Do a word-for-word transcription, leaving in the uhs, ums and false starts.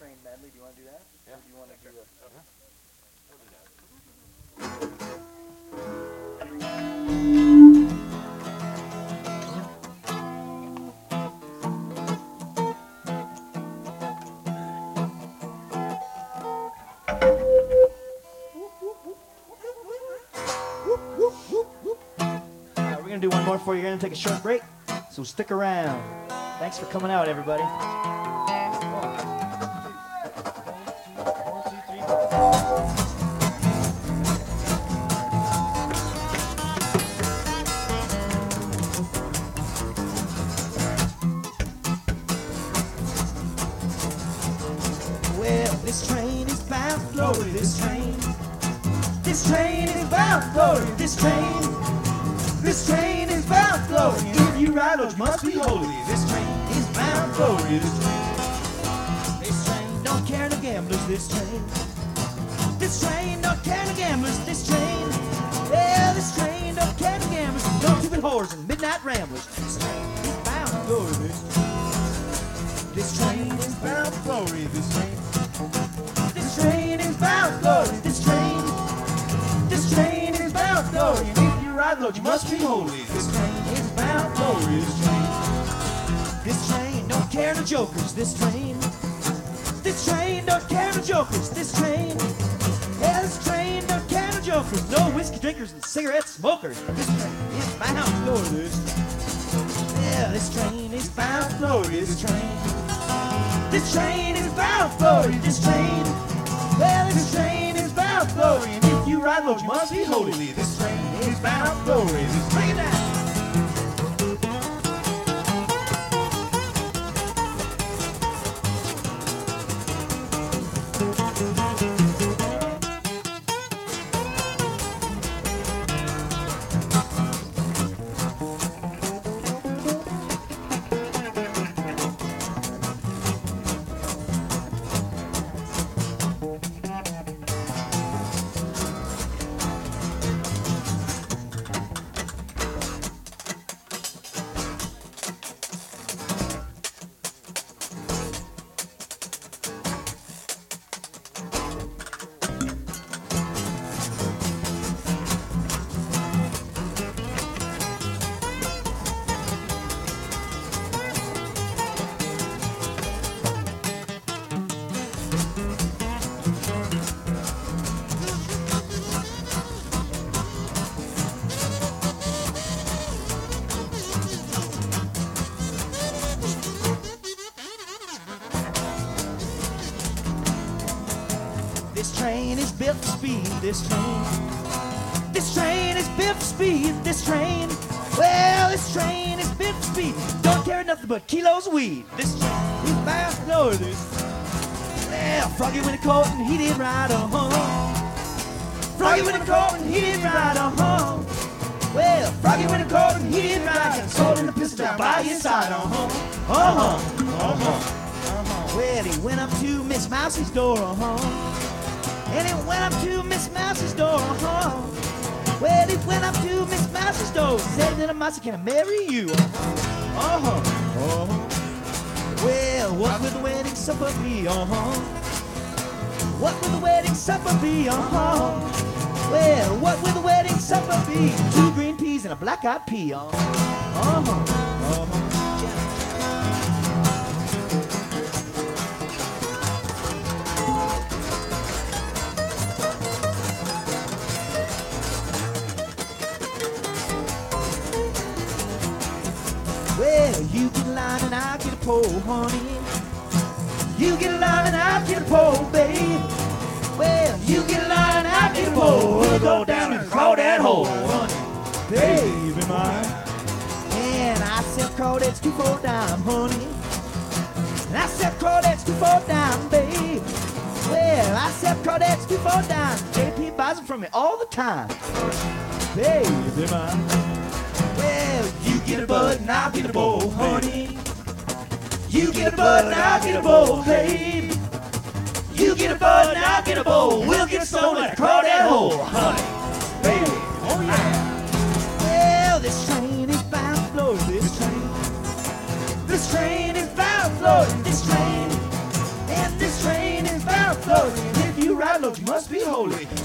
train medley. Do you want to do that? Yeah. Or do you want to do a... Yeah. Alright, we're gonna do one more before you're gonna take a short break, so stick around. Thanks for coming out, everybody. Well, this train is bound for glory, this train. This train is bound for glory, this train. This train is bound for glory. If you ride, Lord, you must be holy. This train is bound for glory, this train. This train don't care no gamblers, this train. This train don't care no gamblers, this train. Yeah, this train don't care no gamblers. No stupid whores and midnight ramblers. This train is bound for glory, this train. This train is bound for glory, this train. This train is bound for glory, this train. This train is bound for glory. And if you ride, Lord, you must be holy. This train is bound for glory, this train. This train don't care no jokers, this train. This train don't care no jokers, this train. Yeah, this train don't care no jokers. No whiskey drinkers and cigarette smokers. This train is bound for glory, this train. Yeah, this train is bound for glory, this train. This train is bound for glory, this train. Well, this train is bound for glory. And if you ride, Lord, you must be holy. This train is bound for glory, this train. Now. This train is built for speed, this train. This train is built for speed, this train. Well, this train is built for speed. Don't carry nothing but kilos of weed. This train is bound for glory, this. Well, Froggy went to court and he did right on home. Froggy went to court and he did right on home. Well, Froggy went to court and he did right and sold in the pistol down by his side on home. Uh-huh, uh-huh. Well, he went up to Miss Mousie's door, uh-huh. And he went up to Miss Mouse's door, uh-huh. Well, he went up to Miss Mouse's door. Said, little mouse, can I marry you? Uh-huh, uh-huh, uh-huh. Well, what will the wedding supper be? Uh-huh. What will the wedding supper be? Uh-huh. Well, what will the wedding supper be? Two green peas and a black-eyed pea. Uh-huh, uh-huh, uh-huh. Well, you get a line and I'll get a pole, honey. You get a line and I'll get a pole, babe. Well, you get a line and I'll get a pole. We'll go down and crawl that hole, honey. Baby mine. And I said crawdads two for a dime, honey. And I said crawdads two for a dime, babe. Well, I said crawdads two for a dime. J P buys them from me all the time. Baby mine. Well, you get a bud and I'll get a bowl, honey. You get a bud and I'll get a bowl, babe. You get a bud and I'll get a bowl. We'll get stoned and crawl that hole, honey. Baby, oh yeah. Well, this train is bound for glory, this train. This train is bound for glory, this train. And this train slowly.